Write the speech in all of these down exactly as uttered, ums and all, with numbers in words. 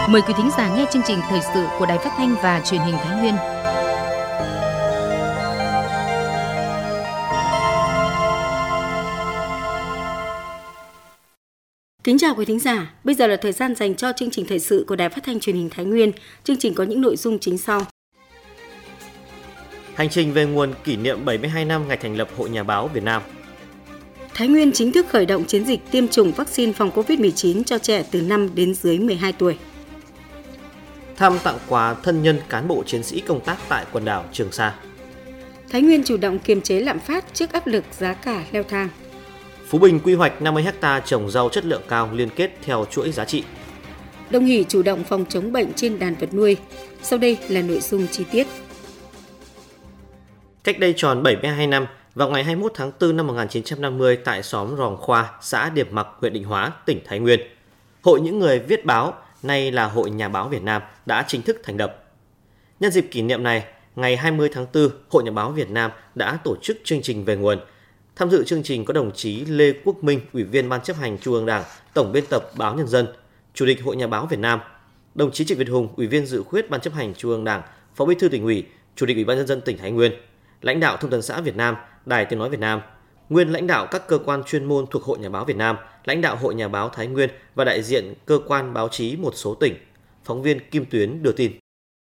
Mời quý thính giả nghe chương trình thời sự của Đài Phát thanh và Truyền hình Thái Nguyên. Kính chào quý thính giả, bây giờ là thời gian dành cho chương trình thời sự của Đài Phát thanh Truyền hình Thái Nguyên. Chương trình có những nội dung chính sau. Hành trình về nguồn kỷ niệm bảy mươi hai năm ngày thành lập Hội Nhà báo Việt Nam. Thái Nguyên chính thức khởi động chiến dịch tiêm chủng vaccine phòng covid mười chín cho trẻ từ năm đến dưới mười hai tuổi. Thăm tặng quà thân nhân cán bộ chiến sĩ công tác tại quần đảo Trường Sa. Thái Nguyên chủ động kiềm chế lạm phát trước áp lực giá cả leo thang. Phú Bình quy hoạch năm mươi héc ta trồng rau chất lượng cao liên kết theo chuỗi giá trị. Đồng Hỷ chủ động phòng chống bệnh trên đàn vật nuôi. Sau đây là nội dung chi tiết. Cách đây tròn bảy mươi hai năm, vào ngày hai mươi mốt tháng tư năm một nghìn chín trăm năm mươi tại xóm Ròng Khoa, xã Điệp Mặc, huyện Định Hóa, tỉnh Thái Nguyên, Hội những người viết báo, nay là Hội Nhà báo Việt Nam đã chính thức thành lập. Nhân dịp kỷ niệm này, ngày hai mươi tháng tư, Hội Nhà báo Việt Nam đã tổ chức chương trình về nguồn. Tham dự chương trình có đồng chí Lê Quốc Minh, Ủy viên Ban chấp hành Trung ương Đảng, Tổng biên tập Báo Nhân dân, Chủ tịch Hội Nhà báo Việt Nam, đồng chí Trịnh Việt Hùng, Ủy viên Dự khuyết Ban chấp hành Trung ương Đảng, Phó Bí thư Tỉnh ủy, Chủ tịch Ủy ban Nhân dân tỉnh Thái Nguyên, lãnh đạo Thông tấn xã Việt Nam, Đài Tiếng nói Việt Nam, nguyên lãnh đạo các cơ quan chuyên môn thuộc Hội Nhà báo Việt Nam, lãnh đạo Hội Nhà báo Thái Nguyên và đại diện cơ quan báo chí một số tỉnh. Phóng viên Kim Tuyến đưa tin.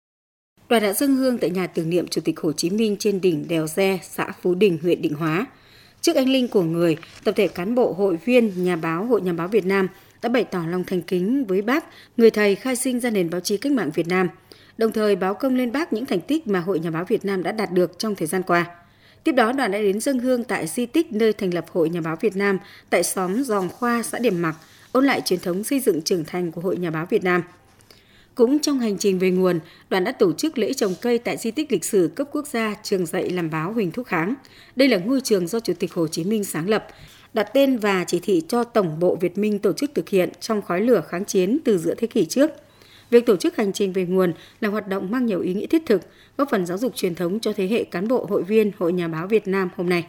Đoàn đã dâng hương tại nhà tưởng niệm Chủ tịch Hồ Chí Minh trên đỉnh đèo Re, xã Phú Đình, huyện Định Hóa. Trước anh linh của người, tập thể cán bộ hội viên nhà báo Hội Nhà báo Việt Nam đã bày tỏ lòng thành kính với Bác, người thầy khai sinh ra nền báo chí cách mạng Việt Nam, đồng thời báo công lên Bác những thành tích mà Hội Nhà báo Việt Nam đã đạt được trong thời gian qua. Tiếp đó, đoàn đã đến dâng hương tại di tích nơi thành lập Hội Nhà báo Việt Nam tại xóm Ròng Khoa, xã Điệp Mặc, ôn lại truyền thống xây dựng trưởng thành của Hội Nhà báo Việt Nam. Cũng trong hành trình về nguồn, đoàn đã tổ chức lễ trồng cây tại di tích lịch sử cấp quốc gia trường dạy làm báo Huỳnh Thúc Kháng. Đây là ngôi trường do Chủ tịch Hồ Chí Minh sáng lập, đặt tên và chỉ thị cho Tổng bộ Việt Minh tổ chức thực hiện trong khói lửa kháng chiến từ giữa thế kỷ trước. Việc tổ chức hành trình về nguồn là hoạt động mang nhiều ý nghĩa thiết thực, góp phần giáo dục truyền thống cho thế hệ cán bộ hội viên Hội Nhà báo Việt Nam hôm nay.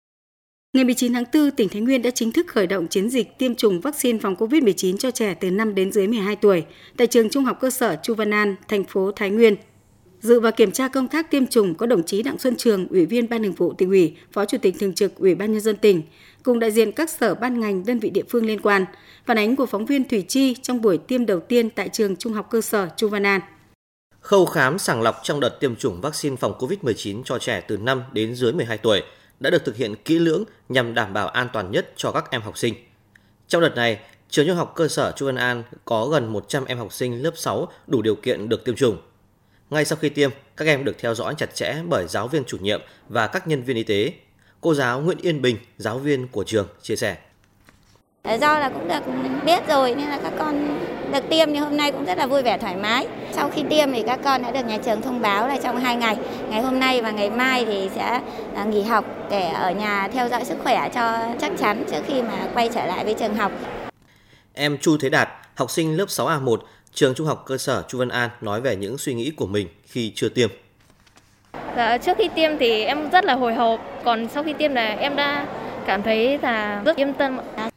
Ngày mười chín tháng tư, tỉnh Thái Nguyên đã chính thức khởi động chiến dịch tiêm chủng vaccine phòng covid mười chín cho trẻ từ năm đến dưới mười hai tuổi tại trường Trung học cơ sở Chu Văn An, thành phố Thái Nguyên. Dự và kiểm tra công tác tiêm chủng có đồng chí Đặng Xuân Trường, Ủy viên Ban Thường vụ Tỉnh ủy, Phó Chủ tịch Thường trực Ủy ban Nhân dân tỉnh, cùng đại diện các sở ban ngành đơn vị địa phương liên quan. Phản ánh của phóng viên Thủy Chi trong buổi tiêm đầu tiên tại trường Trung học cơ sở Chu Văn An. Khâu khám sàng lọc trong đợt tiêm chủng vaccine phòng covid mười chín cho trẻ từ năm đến dưới mười hai tuổi đã được thực hiện kỹ lưỡng nhằm đảm bảo an toàn nhất cho các em học sinh. Trong đợt này, trường Trung học cơ sở Chu Văn An có gần một trăm em học sinh lớp sáu đủ điều kiện được tiêm chủng. Ngay sau khi tiêm, các em được theo dõi chặt chẽ bởi giáo viên chủ nhiệm và các nhân viên y tế. Cô giáo Nguyễn Yên Bình, giáo viên của trường, chia sẻ. Do là cũng được biết rồi nên là các con được tiêm thì hôm nay cũng rất là vui vẻ thoải mái. Sau khi tiêm thì các con đã được nhà trường thông báo là trong hai ngày, ngày hôm nay và ngày mai thì sẽ nghỉ học để ở nhà theo dõi sức khỏe cho chắc chắn trước khi mà quay trở lại với trường học. Em Chu Thế Đạt, học sinh lớp sáu A một, trường Trung học cơ sở Chu Văn An nói về những suy nghĩ của mình khi chưa tiêm. Dạ, trước khi tiêm thì em rất là hồi hộp, còn sau khi tiêm là em đã cảm thấy là rất yên tâm.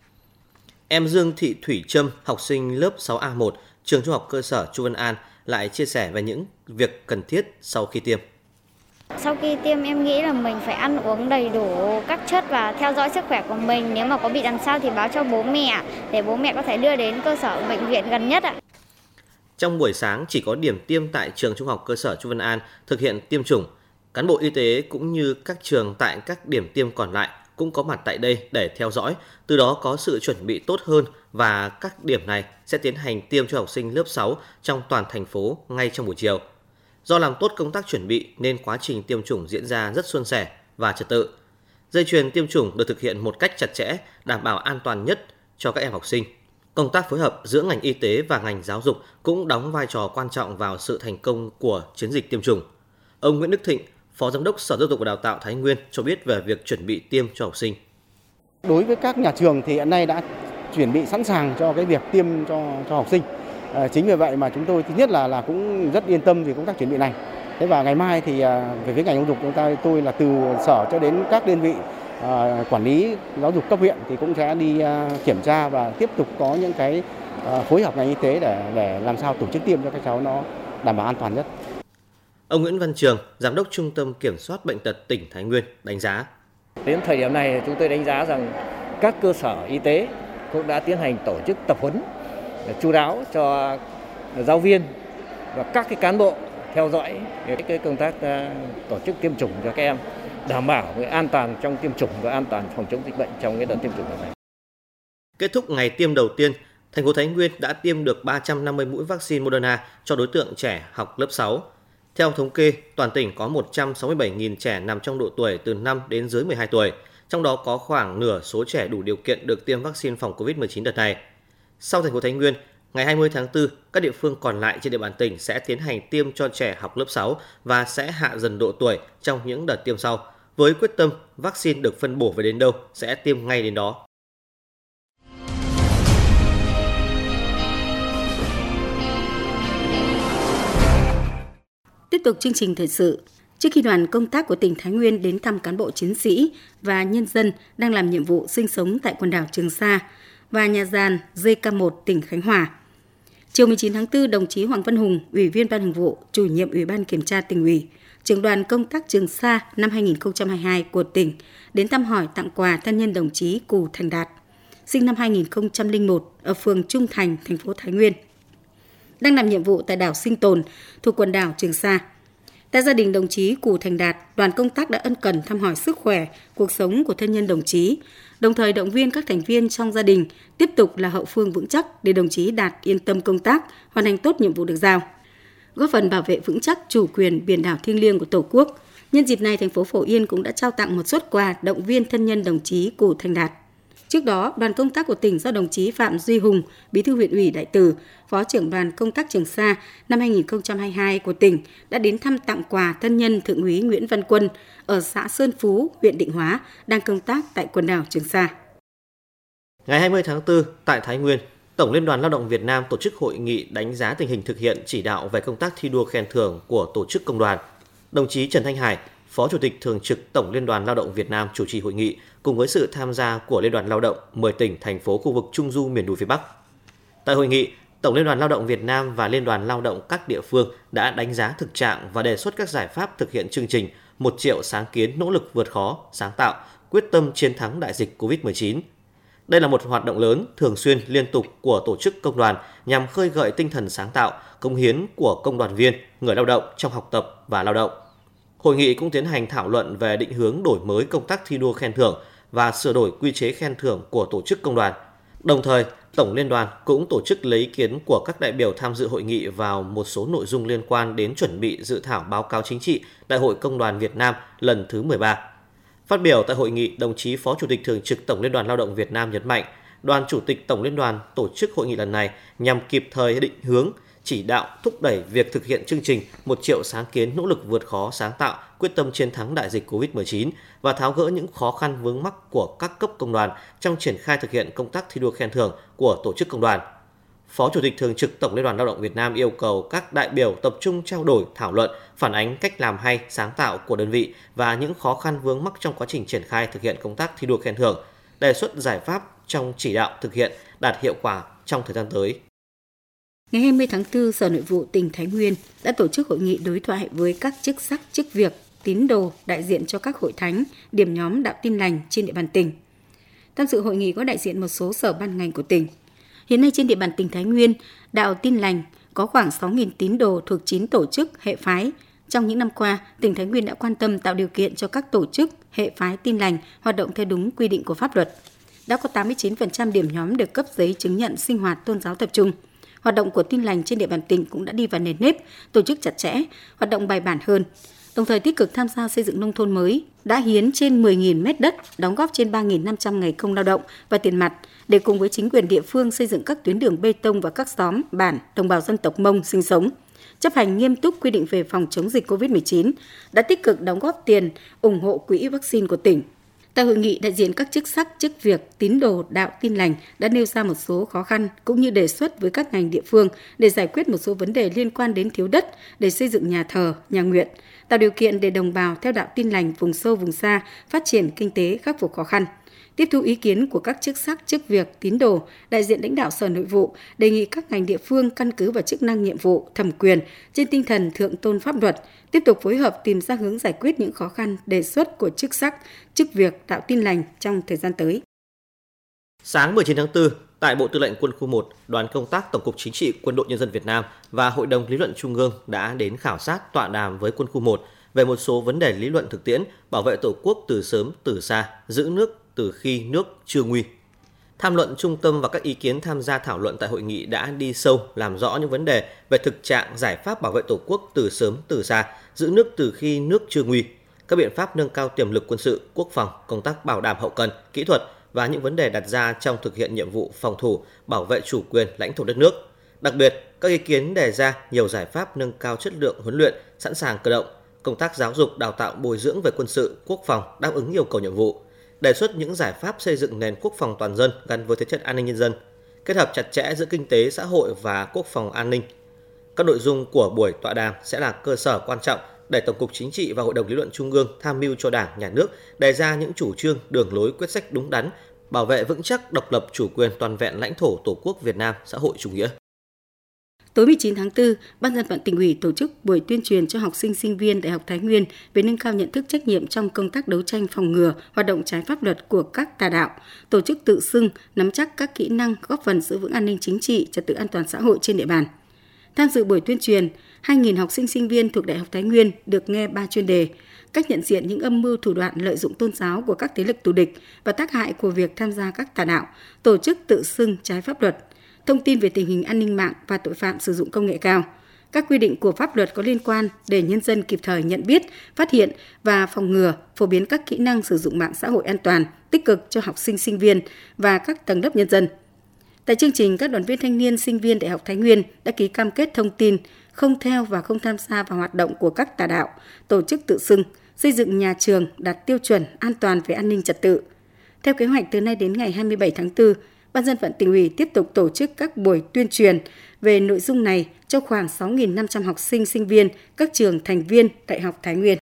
Em Dương Thị Thủy Trâm, học sinh lớp sáu A một, trường Trung học cơ sở Chu Văn An lại chia sẻ về những việc cần thiết sau khi tiêm. Sau khi tiêm em nghĩ là mình phải ăn uống đầy đủ các chất và theo dõi sức khỏe của mình. Nếu mà có bị làm sao thì báo cho bố mẹ để bố mẹ có thể đưa đến cơ sở bệnh viện gần nhất ạ. Trong buổi sáng chỉ có điểm tiêm tại trường Trung học cơ sở Chu Văn An thực hiện tiêm chủng. Cán bộ y tế cũng như các trường tại các điểm tiêm còn lại cũng có mặt tại đây để theo dõi, từ đó có sự chuẩn bị tốt hơn và các điểm này sẽ tiến hành tiêm cho học sinh lớp sáu trong toàn thành phố ngay trong buổi chiều. Do làm tốt công tác chuẩn bị nên quá trình tiêm chủng diễn ra rất suôn sẻ và trật tự. Dây chuyền tiêm chủng được thực hiện một cách chặt chẽ, đảm bảo an toàn nhất cho các em học sinh. Công tác phối hợp giữa ngành y tế và ngành giáo dục cũng đóng vai trò quan trọng vào sự thành công của chiến dịch tiêm chủng. Ông Nguyễn Đức Thịnh, Phó Giám đốc Sở Giáo dục và Đào tạo Thái Nguyên cho biết về việc chuẩn bị tiêm cho học sinh. Đối với các nhà trường thì hiện nay đã chuẩn bị sẵn sàng cho cái việc tiêm cho cho học sinh. À, chính vì vậy mà chúng tôi thứ nhất là là cũng rất yên tâm về công tác chuẩn bị này. Thế và ngày mai thì về phía ngành giáo dục chúng ta tôi là từ sở cho đến các đơn vị à, quản lý giáo dục cấp huyện thì cũng sẽ đi à, kiểm tra và tiếp tục có những cái phối hợp ngành y tế để để làm sao tổ chức tiêm cho các cháu nó đảm bảo an toàn nhất. Ông Nguyễn Văn Trường, Giám đốc Trung tâm Kiểm soát Bệnh tật tỉnh Thái Nguyên đánh giá. Đến thời điểm này chúng tôi đánh giá rằng các cơ sở y tế cũng đã tiến hành tổ chức tập huấn chu đáo cho giáo viên và các cái cán bộ theo dõi cái công tác tổ chức tiêm chủng cho các em, đảm bảo cái an toàn trong tiêm chủng và an toàn phòng chống dịch bệnh trong cái đợt tiêm chủng này. Kết thúc ngày tiêm đầu tiên, thành phố Thái Nguyên đã tiêm được ba trăm năm mươi mũi vaccine Moderna cho đối tượng trẻ học lớp sáu. Theo thống kê, toàn tỉnh có một trăm sáu mươi bảy nghìn trẻ nằm trong độ tuổi từ năm đến dưới mười hai tuổi, trong đó có khoảng nửa số trẻ đủ điều kiện được tiêm vaccine phòng covid mười chín đợt này. Sau thành phố Thái Nguyên, ngày hai mươi tháng tư, các địa phương còn lại trên địa bàn tỉnh sẽ tiến hành tiêm cho trẻ học lớp sáu và sẽ hạ dần độ tuổi trong những đợt tiêm sau, với quyết tâm vaccine được phân bổ về đến đâu sẽ tiêm ngay đến đó. Tiếp tục chương trình thời sự. Trước khi đoàn công tác của tỉnh Thái Nguyên đến thăm cán bộ chiến sĩ và nhân dân đang làm nhiệm vụ sinh sống tại quần đảo Trường Sa và nhà giàn J K một tỉnh Khánh Hòa. Chiều mười chín tháng tư, đồng chí Hoàng Văn Hùng, Ủy viên Ban Thường vụ, Chủ nhiệm Ủy ban Kiểm tra Tỉnh ủy, Trưởng đoàn công tác Trường Sa năm hai nghìn không trăm hai mươi hai của tỉnh đến thăm hỏi tặng quà thân nhân đồng chí Cù Thành Đạt, sinh năm hai nghìn không trăm lẻ một ở phường Trung Thành, thành phố Thái Nguyên, đang làm nhiệm vụ tại đảo Sinh Tồn thuộc quần đảo Trường Sa. Tại gia đình đồng chí Cù Thành Đạt, đoàn công tác đã ân cần thăm hỏi sức khỏe, cuộc sống của thân nhân đồng chí, đồng thời động viên các thành viên trong gia đình tiếp tục là hậu phương vững chắc để đồng chí Đạt yên tâm công tác, hoàn thành tốt nhiệm vụ được giao, góp phần bảo vệ vững chắc chủ quyền biển đảo thiêng liêng của Tổ quốc. Nhân dịp này, thành phố Phổ Yên cũng đã trao tặng một suất quà động viên thân nhân đồng chí Cù Thành Đạt. Trước đó, đoàn công tác của tỉnh do đồng chí Phạm Duy Hùng, Bí thư huyện ủy Đại Từ, Phó trưởng đoàn công tác Trường Sa năm hai nghìn không trăm hai mươi hai của tỉnh đã đến thăm tặng quà thân nhân Thượng úy Nguyễn Văn Quân ở xã Sơn Phú, huyện Định Hóa, đang công tác tại quần đảo Trường Sa. Ngày hai mươi tháng tư, tại Thái Nguyên, Tổng Liên đoàn Lao động Việt Nam tổ chức hội nghị đánh giá tình hình thực hiện chỉ đạo về công tác thi đua khen thưởng của tổ chức công đoàn. Đồng chí Trần Thanh Hải, Phó Chủ tịch Thường trực Tổng Liên đoàn Lao động Việt Nam chủ trì hội nghị cùng với sự tham gia của Liên đoàn Lao động mười tỉnh, thành phố khu vực Trung du miền núi phía Bắc. Tại hội nghị, Tổng Liên đoàn Lao động Việt Nam và Liên đoàn Lao động các địa phương đã đánh giá thực trạng và đề xuất các giải pháp thực hiện chương trình một triệu sáng kiến nỗ lực vượt khó, sáng tạo, quyết tâm chiến thắng đại dịch covid mười chín. Đây là một hoạt động lớn, thường xuyên, liên tục của tổ chức công đoàn nhằm khơi gợi tinh thần sáng tạo, cống hiến của công đoàn viên, người lao động trong học tập và lao động. Hội nghị cũng tiến hành thảo luận về định hướng đổi mới công tác thi đua khen thưởng và sửa đổi quy chế khen thưởng của tổ chức công đoàn. Đồng thời, Tổng Liên đoàn cũng tổ chức lấy ý kiến của các đại biểu tham dự hội nghị vào một số nội dung liên quan đến chuẩn bị dự thảo báo cáo chính trị Đại hội Công đoàn Việt Nam lần thứ mười ba. Phát biểu tại hội nghị, đồng chí Phó Chủ tịch Thường trực Tổng Liên đoàn Lao động Việt Nam nhấn mạnh, Đoàn Chủ tịch Tổng Liên đoàn tổ chức hội nghị lần này nhằm kịp thời định hướng, chỉ đạo, thúc đẩy việc thực hiện chương trình một triệu sáng kiến nỗ lực vượt khó, sáng tạo, quyết tâm chiến thắng đại dịch covid mười chín và tháo gỡ những khó khăn vướng mắc của các cấp công đoàn trong triển khai thực hiện công tác thi đua khen thưởng của tổ chức công đoàn. Phó Chủ tịch Thường trực Tổng Liên đoàn Lao động Việt Nam yêu cầu các đại biểu tập trung trao đổi, thảo luận, phản ánh cách làm hay, sáng tạo của đơn vị và những khó khăn vướng mắc trong quá trình triển khai thực hiện công tác thi đua khen thưởng, đề xuất giải pháp trong chỉ đạo thực hiện đạt hiệu quả trong thời gian tới. Ngày hai mươi tháng tư, Sở Nội vụ tỉnh Thái Nguyên đã tổ chức hội nghị đối thoại với các chức sắc, chức việc, tín đồ đại diện cho các hội thánh, điểm nhóm đạo Tin lành trên địa bàn tỉnh. Tham dự hội nghị có đại diện một số sở ban ngành của tỉnh. Hiện nay trên địa bàn tỉnh Thái Nguyên, đạo Tin lành có khoảng sáu nghìn tín đồ thuộc chín tổ chức, hệ phái. Trong những năm qua, tỉnh Thái Nguyên đã quan tâm tạo điều kiện cho các tổ chức, hệ phái Tin lành hoạt động theo đúng quy định của pháp luật. Đã có tám mươi chín phần trăm điểm nhóm được cấp giấy chứng nhận sinh hoạt tôn giáo tập trung. Hoạt động của Tin lành trên địa bàn tỉnh cũng đã đi vào nền nếp, tổ chức chặt chẽ, hoạt động bài bản hơn. Đồng thời tích cực tham gia xây dựng nông thôn mới, đã hiến trên mười nghìn mét đất, đóng góp trên ba nghìn năm trăm ngày công lao động và tiền mặt để cùng với chính quyền địa phương xây dựng các tuyến đường bê tông và các xóm, bản đồng bào dân tộc Mông sinh sống. Chấp hành nghiêm túc quy định về phòng chống dịch covid mười chín, đã tích cực đóng góp tiền ủng hộ quỹ vaccine của tỉnh. Tại hội nghị, đại diện các chức sắc, chức việc, tín đồ đạo Tin lành đã nêu ra một số khó khăn cũng như đề xuất với các ngành địa phương để giải quyết một số vấn đề liên quan đến thiếu đất để xây dựng nhà thờ, nhà nguyện, tạo điều kiện để đồng bào theo đạo Tin lành vùng sâu vùng xa phát triển kinh tế, khắc phục khó khăn. tiếp thu ý kiến của các chức sắc, chức việc, tín đồ, đại diện lãnh đạo Sở Nội vụ, đề nghị các ngành địa phương căn cứ vào chức năng nhiệm vụ, thẩm quyền trên tinh thần thượng tôn pháp luật, tiếp tục phối hợp tìm ra hướng giải quyết những khó khăn, đề xuất của chức sắc, chức việc đạo Tin Lành trong thời gian tới. Sáng mười chín tháng tư, tại Bộ Tư lệnh Quân khu một, đoàn công tác Tổng cục Chính trị Quân đội Nhân dân Việt Nam và Hội đồng Lý luận Trung ương đã đến khảo sát tọa đàm với Quân khu một về một số vấn đề lý luận thực tiễn, bảo vệ Tổ quốc từ sớm từ xa, giữ nước từ khi nước chưa nguy. Tham luận trung tâm và các ý kiến tham gia thảo luận tại hội nghị đã đi sâu làm rõ những vấn đề về thực trạng giải pháp bảo vệ Tổ quốc từ sớm từ xa, giữ nước từ khi nước chưa nguy, các biện pháp nâng cao tiềm lực quân sự, quốc phòng, công tác bảo đảm hậu cần, kỹ thuật và những vấn đề đặt ra trong thực hiện nhiệm vụ phòng thủ, bảo vệ chủ quyền lãnh thổ đất nước. Đặc biệt, các ý kiến đề ra nhiều giải pháp nâng cao chất lượng huấn luyện, sẵn sàng cơ động, công tác giáo dục, đào tạo, bồi dưỡng về quân sự, quốc phòng đáp ứng yêu cầu nhiệm vụ, đề xuất những giải pháp xây dựng nền quốc phòng toàn dân gắn với thế trận an ninh nhân dân, kết hợp chặt chẽ giữa kinh tế, xã hội và quốc phòng an ninh. Các nội dung của buổi tọa đàm sẽ là cơ sở quan trọng để Tổng cục Chính trị và Hội đồng Lý luận Trung ương tham mưu cho Đảng, Nhà nước đề ra những chủ trương, đường lối, quyết sách đúng đắn, bảo vệ vững chắc độc lập, chủ quyền, toàn vẹn lãnh thổ Tổ quốc Việt Nam xã hội chủ nghĩa. Tối mười chín tháng tư, Ban Dân vận Tỉnh ủy tổ chức buổi tuyên truyền cho học sinh, sinh viên Đại học Thái Nguyên về nâng cao nhận thức trách nhiệm trong công tác đấu tranh phòng ngừa hoạt động trái pháp luật của các tà đạo, tổ chức tự xưng, nắm chắc các kỹ năng góp phần giữ vững an ninh chính trị, trật tự an toàn xã hội trên địa bàn. Tham dự buổi tuyên truyền, hai nghìn học sinh, sinh viên thuộc Đại học Thái Nguyên được nghe ba chuyên đề: cách nhận diện những âm mưu thủ đoạn lợi dụng tôn giáo của các thế lực thù địch và tác hại của việc tham gia các tà đạo, tổ chức tự xưng trái pháp luật, thông tin về tình hình an ninh mạng và tội phạm sử dụng công nghệ cao, các quy định của pháp luật có liên quan để nhân dân kịp thời nhận biết, phát hiện và phòng ngừa, phổ biến các kỹ năng sử dụng mạng xã hội an toàn, tích cực cho học sinh, sinh viên và các tầng lớp nhân dân. Tại chương trình, các đoàn viên thanh niên, sinh viên Đại học Thái Nguyên đã ký cam kết thông tin, không theo và không tham gia vào hoạt động của các tà đạo, tổ chức tự xưng, xây dựng nhà trường đạt tiêu chuẩn an toàn về an ninh trật tự. Theo kế hoạch, từ nay đến ngày hai mươi bảy tháng tư, Ban Dân vận Tỉnh ủy tiếp tục tổ chức các buổi tuyên truyền về nội dung này cho khoảng sáu nghìn năm trăm học sinh, sinh viên các trường thành viên Đại học Thái Nguyên.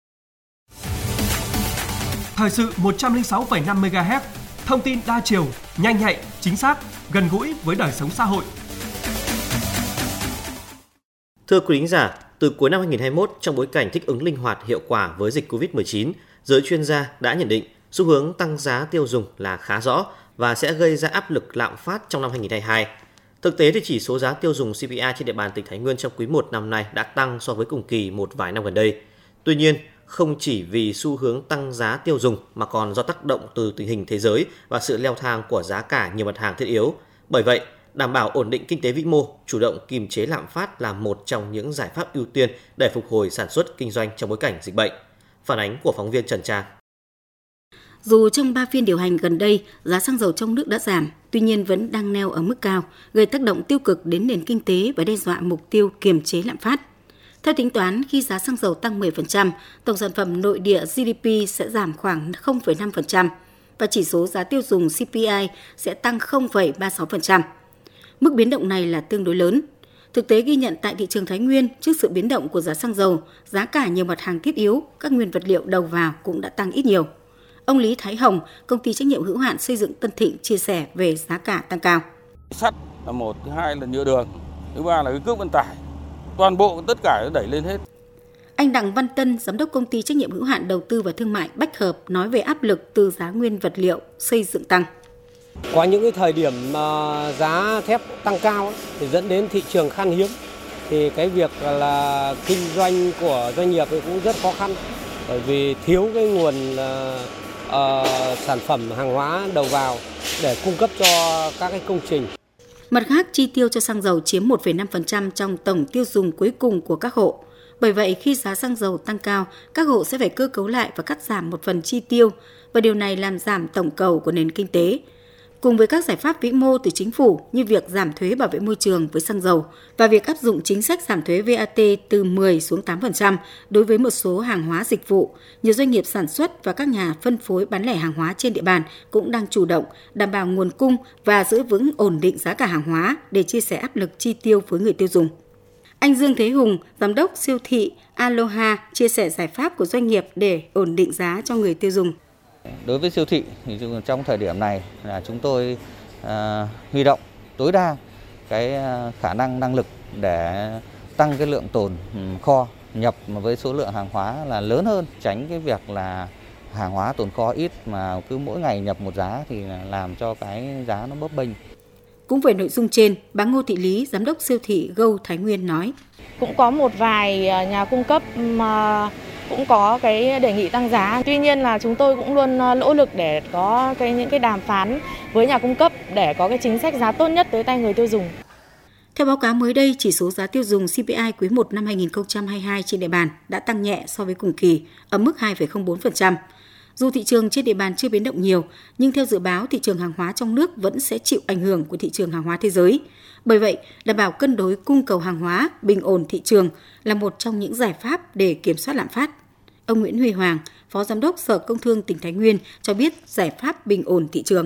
Thời sự một trăm lẻ sáu phẩy năm mê ga héc, thông tin đa chiều, nhanh nhạy, chính xác, gần gũi với đời sống xã hội. Thưa quý thính giả, từ cuối năm hai nghìn không trăm hai mươi mốt, trong bối cảnh thích ứng linh hoạt hiệu quả với dịch covid mười chín, giới chuyên gia đã nhận định xu hướng tăng giá tiêu dùng là khá rõ và sẽ gây ra áp lực lạm phát trong năm hai nghìn không trăm hai mươi hai. Thực tế thì chỉ số giá tiêu dùng xê pê i trên địa bàn tỉnh Thái Nguyên trong quý một năm nay đã tăng so với cùng kỳ một vài năm gần đây. Tuy nhiên, không chỉ vì xu hướng tăng giá tiêu dùng mà còn do tác động từ tình hình thế giới và sự leo thang của giá cả nhiều mặt hàng thiết yếu. Bởi vậy, đảm bảo ổn định kinh tế vĩ mô, chủ động kiềm chế lạm phát là một trong những giải pháp ưu tiên để phục hồi sản xuất kinh doanh trong bối cảnh dịch bệnh. Phản ánh của phóng viên Trần Trang. Dù trong ba phiên điều hành gần đây, giá xăng dầu trong nước đã giảm, tuy nhiên vẫn đang neo ở mức cao, gây tác động tiêu cực đến nền kinh tế và đe dọa mục tiêu kiềm chế lạm phát. Theo tính toán, khi giá xăng dầu tăng mười phần trăm, tổng sản phẩm nội địa giê đê pê sẽ giảm khoảng không phẩy năm phần trăm và chỉ số giá tiêu dùng xê pê i sẽ tăng không phẩy ba mươi sáu phần trăm. Mức biến động này là tương đối lớn. Thực tế ghi nhận tại thị trường Thái Nguyên, trước sự biến động của giá xăng dầu, giá cả nhiều mặt hàng thiết yếu, các nguyên vật liệu đầu vào cũng đã tăng ít nhiều. Ông Lý Thái Hồng, công ty trách nhiệm hữu hạn xây dựng Tân Thịnh chia sẻ về giá cả tăng cao. Sắt là một, thứ hai là nhựa đường, thứ ba là cái cước vận tải. Toàn bộ tất cả đẩy lên hết. Anh Đặng Văn Tân, giám đốc công ty trách nhiệm hữu hạn đầu tư và thương mại Bách Hợp nói về áp lực từ giá nguyên vật liệu xây dựng tăng. Có những cái thời điểm mà giá thép tăng cao thì dẫn đến thị trường khan hiếm, thì cái việc là kinh doanh của doanh nghiệp cũng rất khó khăn, bởi vì thiếu cái nguồn uh, uh, sản phẩm hàng hóa đầu vào để cung cấp cho các cái công trình. Mặt khác, chi tiêu cho xăng dầu chiếm một phẩy năm phần trăm trong tổng tiêu dùng cuối cùng của các hộ. Bởi vậy, khi giá xăng dầu tăng cao, các hộ sẽ phải cơ cấu lại và cắt giảm một phần chi tiêu, và điều này làm giảm tổng cầu của nền kinh tế. Cùng với các giải pháp vĩ mô từ chính phủ như việc giảm thuế bảo vệ môi trường với xăng dầu và việc áp dụng chính sách giảm thuế vê a tê từ mười xuống tám phần trăm đối với một số hàng hóa dịch vụ, nhiều doanh nghiệp sản xuất và các nhà phân phối bán lẻ hàng hóa trên địa bàn cũng đang chủ động đảm bảo nguồn cung và giữ vững ổn định giá cả hàng hóa để chia sẻ áp lực chi tiêu với người tiêu dùng. Anh Dương Thế Hùng, giám đốc siêu thị Aloha chia sẻ giải pháp của doanh nghiệp để ổn định giá cho người tiêu dùng. Đối với siêu thị thì trong thời điểm này là chúng tôi à, huy động tối đa cái khả năng năng lực để tăng cái lượng tồn kho nhập với số lượng hàng hóa là lớn hơn, tránh cái việc là hàng hóa tồn kho ít mà cứ mỗi ngày nhập một giá thì làm cho cái giá nó bấp bênh. Cũng về nội dung trên, bà Ngô Thị Lý, giám đốc siêu thị Go Thái Nguyên nói: Cũng có một vài nhà cung cấp mà cũng có cái đề nghị tăng giá. Tuy nhiên là chúng tôi cũng luôn nỗ lực để có cái những cái đàm phán với nhà cung cấp để có cái chính sách giá tốt nhất tới tay người tiêu dùng. Theo báo cáo mới đây, chỉ số giá tiêu dùng xê pê i quý một năm hai nghìn không trăm hai mươi hai trên địa bàn đã tăng nhẹ so với cùng kỳ, ở mức hai phẩy không bốn phần trăm. Dù thị trường trên địa bàn chưa biến động nhiều, nhưng theo dự báo, thị trường hàng hóa trong nước vẫn sẽ chịu ảnh hưởng của thị trường hàng hóa thế giới. Bởi vậy, đảm bảo cân đối cung cầu hàng hóa, bình ổn thị trường là một trong những giải pháp để kiểm soát lạm phát. Ông Nguyễn Huy Hoàng, Phó Giám đốc Sở Công Thương tỉnh Thái Nguyên cho biết giải pháp bình ổn thị trường.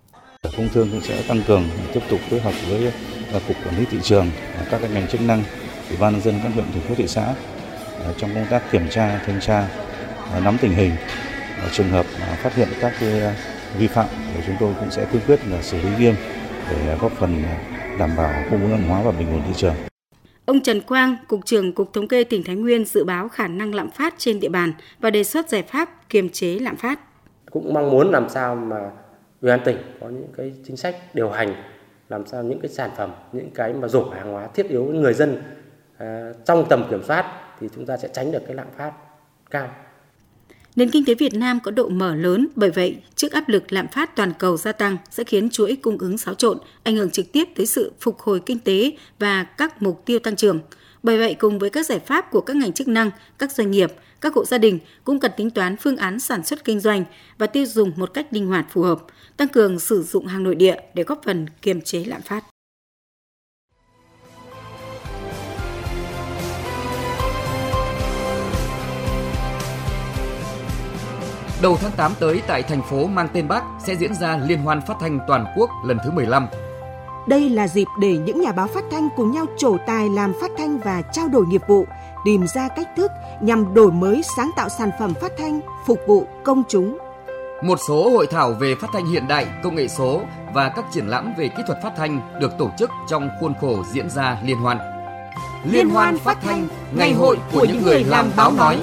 Sở Công Thương cũng sẽ tăng cường tiếp tục phối hợp với Cục Quản lý Thị trường, các ngành chức năng, Ủy ban nhân dân các huyện, thành phố, thị xã trong công tác kiểm tra, thanh tra, nắm tình hình. Trường hợp phát hiện các vi phạm thì chúng tôi cũng sẽ kiên quyết là xử lý nghiêm để góp phần đảm bảo cung ứng hàng hóa và bình ổn thị trường. Ông Trần Quang, Cục trưởng Cục Thống kê tỉnh Thái Nguyên dự báo khả năng lạm phát trên địa bàn và đề xuất giải pháp kiềm chế lạm phát. Cũng mong muốn làm sao mà Ủy ban tỉnh có những cái chính sách điều hành, làm sao những cái sản phẩm, những cái mà dùng hàng hóa thiết yếu với người dân à, trong tầm kiểm soát thì chúng ta sẽ tránh được cái lạm phát cao. Nền kinh tế Việt Nam có độ mở lớn, bởi vậy trước áp lực lạm phát toàn cầu gia tăng sẽ khiến chuỗi cung ứng xáo trộn, ảnh hưởng trực tiếp tới sự phục hồi kinh tế và các mục tiêu tăng trưởng. Bởi vậy, cùng với các giải pháp của các ngành chức năng, các doanh nghiệp, các hộ gia đình cũng cần tính toán phương án sản xuất kinh doanh và tiêu dùng một cách linh hoạt phù hợp, tăng cường sử dụng hàng nội địa để góp phần kiềm chế lạm phát. Đầu tháng tám tới tại thành phố mang tên Bác sẽ diễn ra Liên hoan phát thanh toàn quốc lần thứ mười lăm. Đây là dịp để những nhà báo phát thanh cùng nhau trổ tài làm phát thanh và trao đổi nghiệp vụ, tìm ra cách thức nhằm đổi mới sáng tạo sản phẩm phát thanh phục vụ công chúng. Một số hội thảo về phát thanh hiện đại, công nghệ số và các triển lãm về kỹ thuật phát thanh được tổ chức trong khuôn khổ diễn ra liên hoan. Liên hoan phát thanh, ngày hội của những người làm báo nói.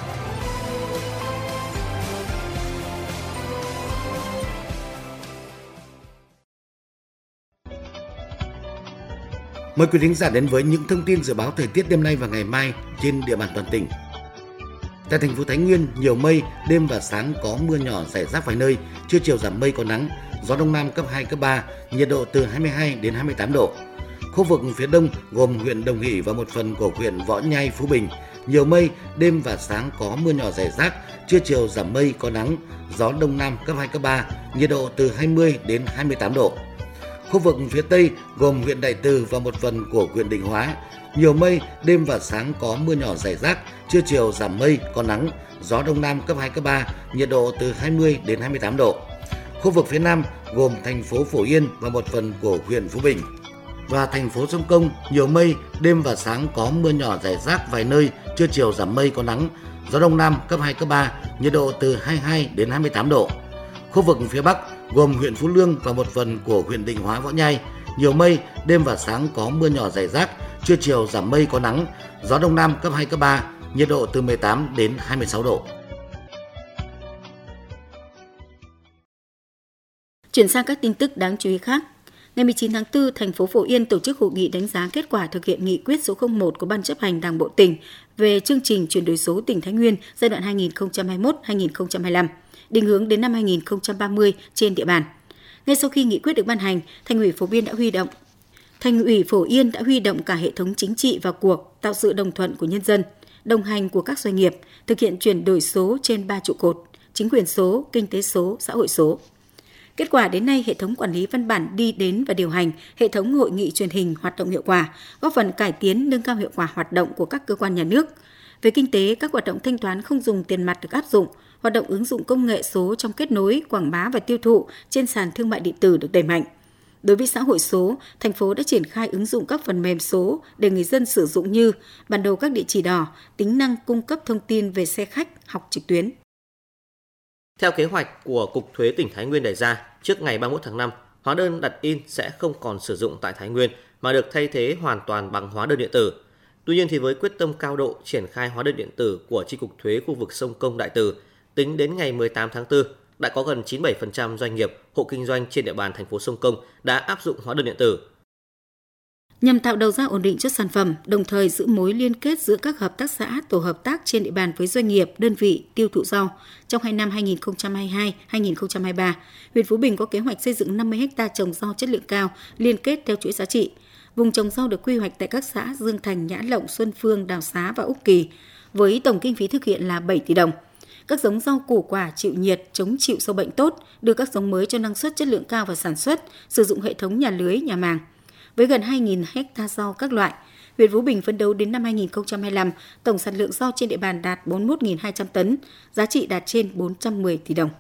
Mời quý thính giả đến với những thông tin dự báo thời tiết đêm nay và ngày mai trên địa bàn toàn tỉnh. Tại thành phố Thái Nguyên, nhiều mây, đêm và sáng có mưa nhỏ rải rác vài nơi, trưa chiều giảm mây có nắng, gió đông nam cấp hai, cấp ba, nhiệt độ từ hai mươi hai đến hai mươi tám độ. Khu vực phía đông gồm huyện Đồng Hỷ và một phần của huyện Võ Nhai, Phú Bình, nhiều mây, đêm và sáng có mưa nhỏ rải rác, trưa chiều giảm mây có nắng, gió đông nam cấp hai, cấp ba, nhiệt độ từ hai mươi đến hai mươi tám độ. Khu vực phía Tây gồm huyện Đại Từ và một phần của huyện Định Hóa, nhiều mây, đêm và sáng có mưa nhỏ rải rác, trưa chiều giảm mây, có nắng, gió đông nam cấp hai, cấp ba, nhiệt độ từ hai mươi đến hai mươi tám độ. Khu vực phía Nam gồm thành phố Phổ Yên và một phần của huyện Phú Bình. Và thành phố Sông Công, nhiều mây, đêm và sáng có mưa nhỏ rải rác vài nơi, trưa chiều giảm mây, có nắng, gió đông nam cấp hai, cấp ba, nhiệt độ từ hai mươi hai đến hai mươi tám độ. Khu vực phía Bắc gồm huyện Phú Lương và một phần của huyện Định Hóa, Võ Nhai, nhiều mây, đêm và sáng có mưa nhỏ rải rác, trưa chiều giảm mây có nắng, gió đông nam cấp hai, cấp ba, nhiệt độ từ mười tám đến hai mươi sáu độ. Chuyển sang các tin tức đáng chú ý khác. Ngày mười chín tháng tư, thành phố Phổ Yên tổ chức hội nghị đánh giá kết quả thực hiện nghị quyết số không một của Ban chấp hành Đảng bộ tỉnh về chương trình chuyển đổi số tỉnh Thái Nguyên giai đoạn hai nghìn không trăm hai mươi mốt đến hai nghìn không trăm hai mươi lăm, định hướng đến năm hai nghìn không trăm ba mươi trên địa bàn. Ngay sau khi nghị quyết được ban hành, Thành ủy Phổ Yên đã huy động Thành ủy Phổ Yên đã huy động cả hệ thống chính trị vào cuộc, tạo sự đồng thuận của nhân dân, đồng hành của các doanh nghiệp, thực hiện chuyển đổi số trên ba trụ cột: chính quyền số, kinh tế số, xã hội số. Kết quả đến nay, hệ thống quản lý văn bản đi đến và điều hành, hệ thống hội nghị truyền hình hoạt động hiệu quả, góp phần cải tiến, nâng cao hiệu quả hoạt động của các cơ quan nhà nước. Về kinh tế, các hoạt động thanh toán không dùng tiền mặt được áp dụng, hoạt động ứng dụng công nghệ số trong kết nối, quảng bá và tiêu thụ trên sàn thương mại điện tử được đẩy mạnh. Đối với xã hội số, thành phố đã triển khai ứng dụng các phần mềm số để người dân sử dụng như bản đồ các địa chỉ đỏ, tính năng cung cấp thông tin về xe khách, học trực tuyến. Theo kế hoạch của Cục Thuế tỉnh Thái Nguyên đề ra, trước ngày ba mươi mốt tháng năm, hóa đơn đặt in sẽ không còn sử dụng tại Thái Nguyên mà được thay thế hoàn toàn bằng hóa đơn điện tử. Tuy nhiên thì với quyết tâm cao độ triển khai hóa đơn điện tử của Chi cục Thuế khu vực Sông Công Đại Từ, tính đến ngày mười tám tháng tư, đã có gần chín mươi bảy phần trăm doanh nghiệp, hộ kinh doanh trên địa bàn thành phố Sông Công đã áp dụng hóa đơn điện tử. Nhằm tạo đầu ra ổn định cho sản phẩm, đồng thời giữ mối liên kết giữa các hợp tác xã, tổ hợp tác trên địa bàn với doanh nghiệp, đơn vị tiêu thụ rau. Trong hai năm hai nghìn không trăm hai mươi hai đến hai nghìn không trăm hai mươi ba, huyện Phú Bình có kế hoạch xây dựng năm mươi héc ta trồng rau chất lượng cao, liên kết theo chuỗi giá trị. Vùng trồng rau được quy hoạch tại các xã Dương Thành, Nhã Lộng, Xuân Phương, Đào Xá và Úc Kỳ, với tổng kinh phí thực hiện là bảy tỷ đồng. Các giống rau củ quả chịu nhiệt, chống chịu sâu bệnh tốt, đưa các giống mới cho năng suất chất lượng cao vào sản xuất, sử dụng hệ thống nhà lưới, nhà màng. Với gần hai nghìn héc ta rau các loại, huyện Phú Bình phấn đấu đến năm hai nghìn không trăm hai mươi lăm, tổng sản lượng rau trên địa bàn đạt bốn mươi mốt nghìn hai trăm tấn, giá trị đạt trên bốn trăm mười tỷ đồng.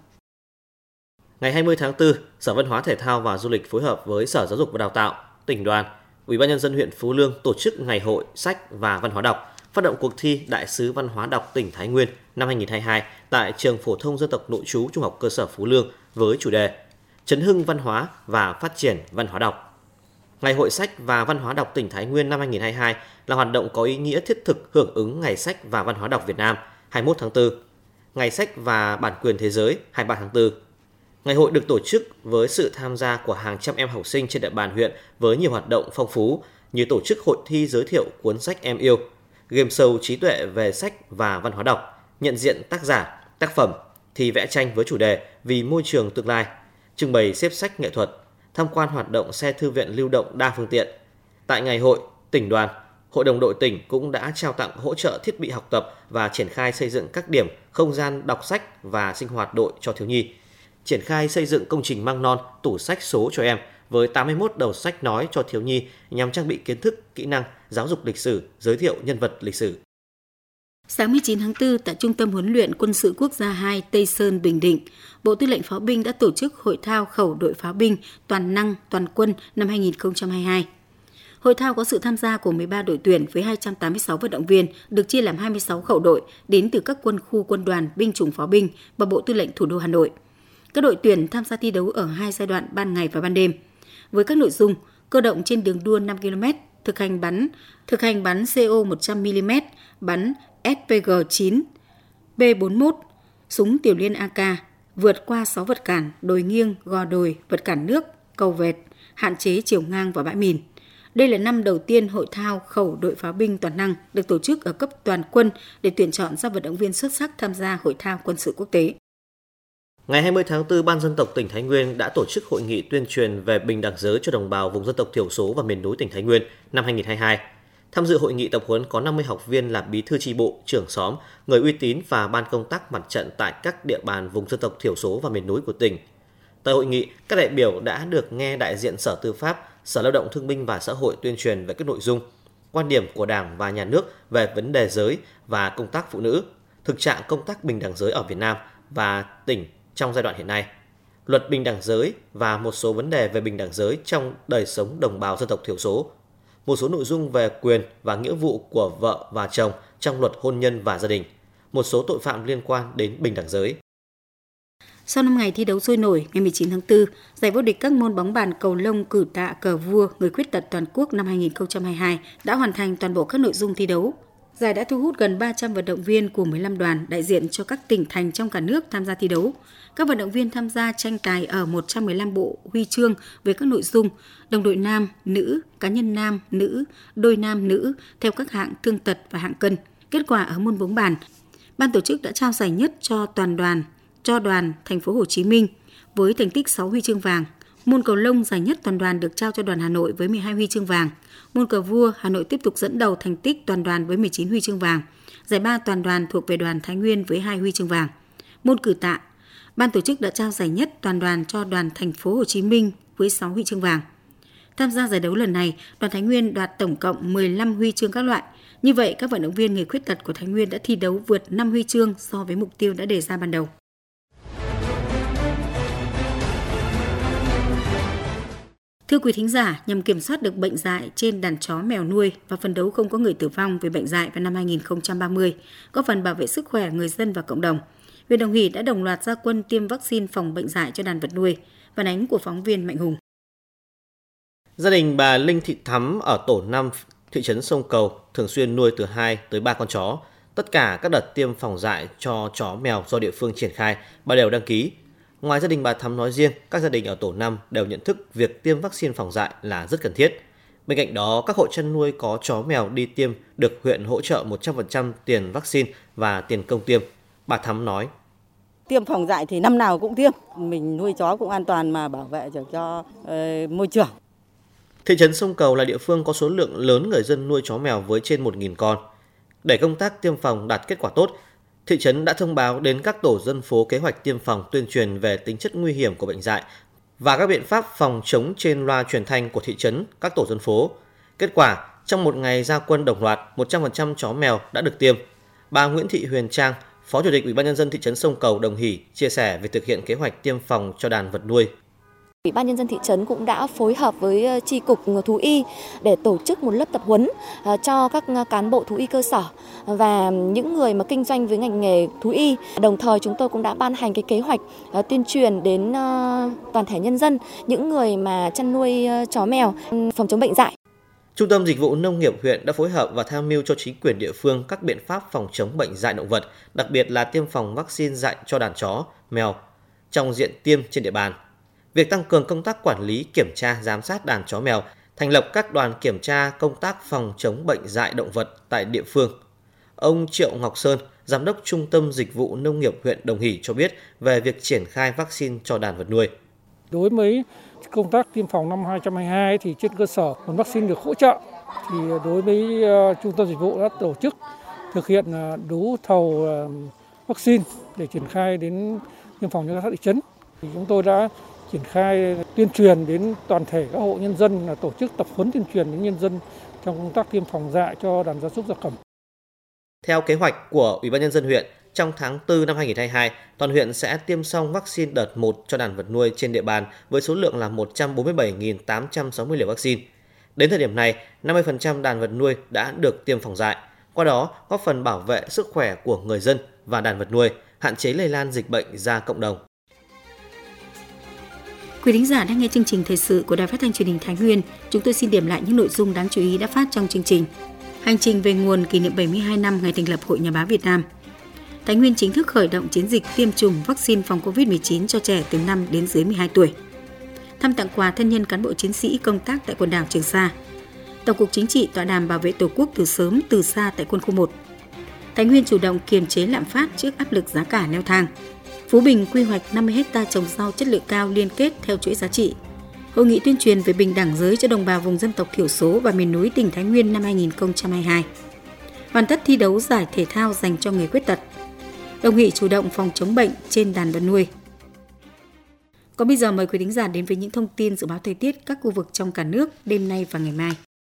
Ngày hai mươi tháng tư, Sở Văn hóa Thể thao và Du lịch phối hợp với Sở Giáo dục và Đào tạo, tỉnh đoàn, Ủy ban nhân dân huyện Phú Lương tổ chức Ngày hội sách và văn hóa đọc, phát động cuộc thi Đại sứ văn hóa đọc tỉnh Thái Nguyên năm hai nghìn không trăm hai mươi hai tại Trường Phổ thông Dân tộc Nội trú Trung học cơ sở Phú Lương với chủ đề Chấn hưng văn hóa và phát triển văn hóa đọc. Ngày hội sách và văn hóa đọc tỉnh Thái Nguyên năm hai nghìn không trăm hai mươi hai là hoạt động có ý nghĩa thiết thực hưởng ứng Ngày sách và văn hóa đọc Việt Nam hai mươi mốt tháng tư, Ngày sách và bản quyền thế giới hai mươi ba tháng tư. Ngày hội được tổ chức với sự tham gia của hàng trăm em học sinh trên địa bàn huyện với nhiều hoạt động phong phú như tổ chức hội thi giới thiệu cuốn sách em yêu, game show trí tuệ về sách và văn hóa đọc, nhận diện tác giả, tác phẩm, thi vẽ tranh với chủ đề Vì môi trường tương lai, trưng bày xếp sách nghệ thuật, tham quan hoạt động xe thư viện lưu động đa phương tiện. Tại ngày hội, tỉnh đoàn, Hội đồng đội tỉnh cũng đã trao tặng hỗ trợ thiết bị học tập và triển khai xây dựng các điểm không gian đọc sách và sinh hoạt đội cho thiếu nhi. Triển khai xây dựng công trình măng non, tủ sách số cho em với tám mươi mốt đầu sách nói cho thiếu nhi nhằm trang bị kiến thức, kỹ năng, giáo dục lịch sử, giới thiệu nhân vật lịch sử. Sáng mười chín tháng tư, tại Trung tâm Huấn luyện Quân sự Quốc gia hai Tây Sơn, Bình Định, Bộ Tư lệnh Pháo binh đã tổ chức hội thao khẩu đội pháo binh toàn năng toàn quân năm hai nghìn không trăm hai mươi hai. Hội thao có sự tham gia của mười ba đội tuyển với hai trăm tám mươi sáu vận động viên, được chia làm hai mươi sáu khẩu đội đến từ các quân khu quân đoàn, binh chủng pháo binh và Bộ Tư lệnh Thủ đô Hà Nội. Các đội tuyển tham gia thi đấu ở hai giai đoạn ban ngày và ban đêm. Với các nội dung cơ động trên đường đua năm ki lô mét, thực hành bắn, thực hành bắn xê o một trăm mi li mét, bắn ét pê giê chín, bê bốn mươi mốt, súng tiểu liên a ca, vượt qua sáu vật cản, đồi nghiêng, gò đồi, vật cản nước, cầu vệt, hạn chế chiều ngang và bãi mìn. Đây là năm đầu tiên hội thao khẩu đội pháo binh toàn năng được tổ chức ở cấp toàn quân để tuyển chọn ra vận động viên xuất sắc tham gia hội thao quân sự quốc tế. Ngày hai mươi tháng tư, Ban Dân tộc tỉnh Thái Nguyên đã tổ chức hội nghị tuyên truyền về bình đẳng giới cho đồng bào vùng dân tộc thiểu số và miền núi tỉnh Thái Nguyên năm hai nghìn không trăm hai mươi hai. Tham dự hội nghị tập huấn có năm mươi học viên là bí thư chi bộ, trưởng xóm, người uy tín và ban công tác mặt trận tại các địa bàn vùng dân tộc thiểu số và miền núi của tỉnh. Tại hội nghị, các đại biểu đã được nghe đại diện Sở Tư pháp, Sở Lao động Thương binh và Xã hội tuyên truyền về các nội dung, quan điểm của Đảng và Nhà nước về vấn đề giới và công tác phụ nữ, thực trạng công tác bình đẳng giới ở Việt Nam và tỉnh trong giai đoạn hiện nay, luật bình đẳng giới và một số vấn đề về bình đẳng giới trong đời sống đồng bào dân tộc thiểu số, một số nội dung về quyền và nghĩa vụ của vợ và chồng trong luật hôn nhân và gia đình, một số tội phạm liên quan đến bình đẳng giới. Sau năm ngày thi đấu sôi nổi, ngày mười chín tháng tư, giải vô địch các môn bóng bàn, cầu lông, cử tạ, cờ vua, người khuyết tật toàn quốc năm hai nghìn không trăm hai mươi hai đã hoàn thành toàn bộ các nội dung thi đấu. Giải đã thu hút gần ba trăm vận động viên của mười lăm đoàn đại diện cho các tỉnh thành trong cả nước tham gia thi đấu. Các vận động viên tham gia tranh tài ở một trăm mười lăm bộ huy chương với các nội dung đồng đội nam, nữ, cá nhân nam, nữ, đôi nam, nữ theo các hạng thương tật và hạng cân. Kết quả ở môn bóng bàn, ban tổ chức đã trao giải nhất cho toàn đoàn, cho đoàn Thành phố Hồ Chí Minh với thành tích sáu huy chương vàng. Môn cầu lông giải nhất toàn đoàn được trao cho đoàn Hà Nội với mười hai huy chương vàng. Môn cờ vua, Hà Nội tiếp tục dẫn đầu thành tích toàn đoàn với mười chín huy chương vàng. Giải ba toàn đoàn thuộc về đoàn Thái Nguyên với hai huy chương vàng. Môn cử tạ, ban tổ chức đã trao giải nhất toàn đoàn cho đoàn Thành phố Hồ Chí Minh với sáu huy chương vàng. Tham gia giải đấu lần này, đoàn Thái Nguyên đoạt tổng cộng mười lăm huy chương các loại. Như vậy, các vận động viên người khuyết tật của Thái Nguyên đã thi đấu vượt năm huy chương so với mục tiêu đã đề ra ban đầu. Thưa quý thính giả, nhằm kiểm soát được bệnh dại trên đàn chó mèo nuôi và phấn đấu không có người tử vong vì bệnh dại vào năm hai nghìn không trăm ba mươi, góp phần bảo vệ sức khỏe người dân và cộng đồng, huyện Đồng Hỷ đã đồng loạt ra quân tiêm vaccine phòng bệnh dại cho đàn vật nuôi. Phản ánh của phóng viên Mạnh Hùng. Gia đình bà Linh Thị Thắm ở tổ năm thị trấn Sông Cầu thường xuyên nuôi từ hai tới ba con chó. Tất cả các đợt tiêm phòng dại cho chó mèo do địa phương triển khai, bà đều đăng ký. Ngoài gia đình bà Thắm nói riêng, các gia đình ở tổ năm đều nhận thức việc tiêm vaccine phòng dại là rất cần thiết. Bên cạnh đó, các hộ chăn nuôi có chó mèo đi tiêm được huyện hỗ trợ một trăm phần trăm tiền vaccine và tiền công tiêm. Bà Thắm nói: Tiêm phòng dại thì năm nào cũng tiêm, mình nuôi chó cũng an toàn mà bảo vệ cho, cho uh, môi trường. Thị trấn Sông Cầu là địa phương có số lượng lớn người dân nuôi chó mèo với trên một nghìn con. Để công tác tiêm phòng đạt kết quả tốt, thị trấn đã thông báo đến các tổ dân phố kế hoạch tiêm phòng, tuyên truyền về tính chất nguy hiểm của bệnh dại và các biện pháp phòng chống trên loa truyền thanh của thị trấn, các tổ dân phố. Kết quả, trong một ngày ra quân đồng loạt, một trăm phần trăm chó mèo đã được tiêm. Bà Nguyễn Thị Huyền Trang, Phó Chủ tịch Ủy ban nhân dân thị trấn Sông Cầu Đồng Hỷ chia sẻ về thực hiện kế hoạch tiêm phòng cho đàn vật nuôi. Ủy ban nhân dân thị trấn cũng đã phối hợp với chi cục thú y để tổ chức một lớp tập huấn cho các cán bộ thú y cơ sở và những người mà kinh doanh với ngành nghề thú y. Đồng thời chúng tôi cũng đã ban hành cái kế hoạch tuyên truyền đến toàn thể nhân dân, những người mà chăn nuôi chó mèo phòng chống bệnh dại. Trung tâm Dịch vụ Nông nghiệp huyện đã phối hợp và tham mưu cho chính quyền địa phương các biện pháp phòng chống bệnh dại động vật, đặc biệt là tiêm phòng vaccine dại cho đàn chó, mèo trong diện tiêm trên địa bàn. Việc tăng cường công tác quản lý, kiểm tra, giám sát đàn chó mèo, thành lập các đoàn kiểm tra công tác phòng chống bệnh dại động vật tại địa phương. Ông Triệu Ngọc Sơn, Giám đốc Trung tâm Dịch vụ Nông nghiệp huyện Đồng Hỷ cho biết về việc triển khai vaccine cho đàn vật nuôi. Đối với công tác tiêm phòng năm hai không hai hai thì trên cơ sở nguồn vaccine được hỗ trợ, thì đối với uh, Trung tâm Dịch vụ đã tổ chức thực hiện uh, đấu thầu uh, vaccine để triển khai đến tiêm phòng cho các thị trấn. Thì chúng tôi đã triển khai tuyên truyền đến toàn thể các hộ nhân dân, là tổ chức tập huấn tuyên truyền đến nhân dân trong công tác tiêm phòng dại cho đàn gia súc gia cầm. Theo kế hoạch của Ủy ban nhân dân huyện, trong tháng tư năm hai không hai hai, toàn huyện sẽ tiêm xong vaccine đợt một cho đàn vật nuôi trên địa bàn với số lượng là một trăm bốn mươi bảy nghìn tám trăm sáu mươi liều vaccine. Đến thời điểm này, năm mươi phần trăm đàn vật nuôi đã được tiêm phòng dại, qua đó góp phần bảo vệ sức khỏe của người dân và đàn vật nuôi, hạn chế lây lan dịch bệnh ra cộng đồng. Quý thính giả đang nghe chương trình thời sự của Đài Phát thanh Truyền hình Thái Nguyên. Chúng tôi xin điểm lại những nội dung đáng chú ý đã phát trong chương trình. Hành trình về nguồn kỷ niệm bảy mươi hai năm ngày thành lập Hội Nhà báo Việt Nam. Thái Nguyên chính thức khởi động chiến dịch tiêm chủng vaccine phòng covid mười chín cho trẻ từ năm đến dưới mười hai tuổi. Thăm tặng quà thân nhân cán bộ chiến sĩ công tác tại quần đảo Trường Sa. Tổng cục Chính trị tọa đàm bảo vệ Tổ quốc từ sớm từ xa tại quân khu một. Thái Nguyên chủ động kiềm chế lạm phát trước áp lực giá cả leo thang. Phú Bình quy hoạch năm mươi héc ta trồng rau chất lượng cao liên kết theo chuỗi giá trị. Hội nghị tuyên truyền về bình đẳng giới cho đồng bào vùng dân tộc thiểu số và miền núi tỉnh Thái Nguyên năm hai không hai hai. Hoàn tất thi đấu giải thể thao dành cho người khuyết tật. Đồng Hỷ chủ động phòng chống bệnh trên đàn vật nuôi. Còn bây giờ mời quý thính giả đến với những thông tin dự báo thời tiết các khu vực trong cả nước đêm nay và ngày mai.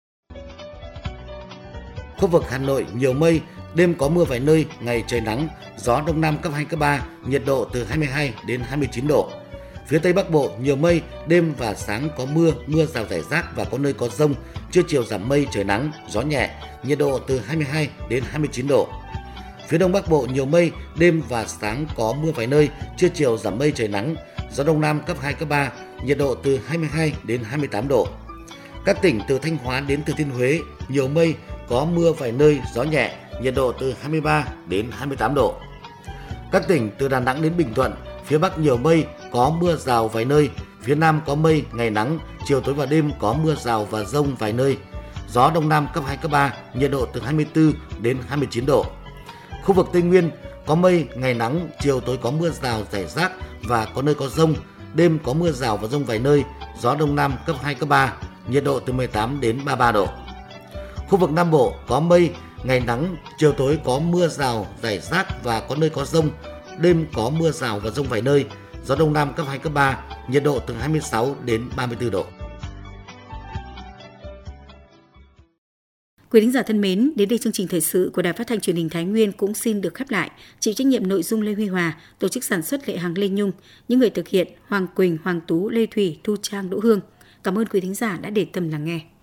Khu vực Hà Nội nhiều mây, đêm có mưa vài nơi, ngày trời nắng, gió đông nam cấp hai, cấp ba, nhiệt độ từ hai mươi hai đến hai mươi chín độ. Phía Tây Bắc Bộ nhiều mây, đêm và sáng có mưa, mưa rào rải rác và có nơi có dông, trưa chiều giảm mây, trời nắng, gió nhẹ, nhiệt độ từ hai mươi hai đến hai mươi chín độ. Phía Đông Bắc Bộ nhiều mây, đêm và sáng có mưa vài nơi, trưa chiều giảm mây, trời nắng, gió đông nam cấp hai, cấp ba, nhiệt độ từ hai mươi hai đến hai mươi tám độ. Các tỉnh từ Thanh Hóa đến Thừa Thiên Huế nhiều mây, có mưa vài nơi, gió nhẹ, nhiệt độ từ hai mươi ba đến hai mươi tám độ. Các tỉnh từ Đà Nẵng đến Bình Thuận, phía Bắc nhiều mây, có mưa rào vài nơi, phía Nam có mây, ngày nắng, chiều tối và đêm có mưa rào và dông vài nơi. Gió đông nam cấp hai, cấp ba, nhiệt độ từ hai mươi tư đến hai mươi chín độ. Khu vực Tây Nguyên có mây, ngày nắng, chiều tối có mưa rào rải rác và có nơi có dông, đêm có mưa rào và dông vài nơi, gió đông nam cấp hai, cấp ba, nhiệt độ từ mười tám đến ba mươi ba độ. Khu vực Nam Bộ có mây, ngày nắng, chiều tối có mưa rào rải rác và có nơi có dông, đêm có mưa rào và dông vài nơi, gió đông nam cấp hai, cấp ba, nhiệt độ từ hai mươi sáu đến ba mươi tư độ. Quý thính giả thân mến, đến đây chương trình thời sự của Đài Phát thanh Truyền hình Thái Nguyên cũng xin được khép lại. Chịu trách nhiệm nội dung Lê Huy Hòa, tổ chức sản xuất Lệ Hằng, Lê Nhung, những người thực hiện Hoàng Quỳnh, Hoàng Tú, Lê Thủy, Thu Trang, Đỗ Hương. Cảm ơn quý thính giả đã để tâm lắng nghe.